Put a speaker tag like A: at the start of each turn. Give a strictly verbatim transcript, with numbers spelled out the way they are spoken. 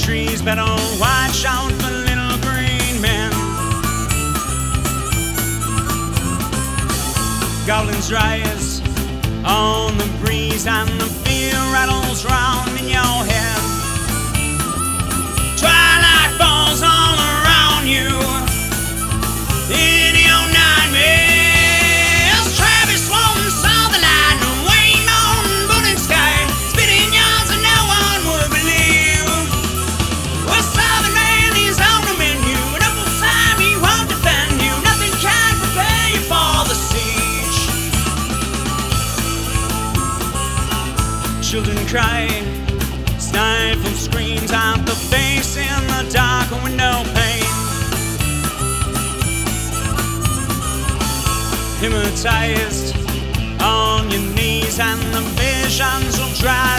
A: trees, better watch out for little green men. Goblins rise on the breeze and the fear rattles round in your head. Twilight falls all around you in your nightmares. Travis Walton saw the light and Wayne Mountain burning sky, spitting yarns and no one would believe. Well, Southern man, he's on the menu, and up on time he won't defend you. Nothing can prepare you for the siege. Children cry, stifled screams out the face in the dark window pane. Hypnotized on your knees, and the visions will drive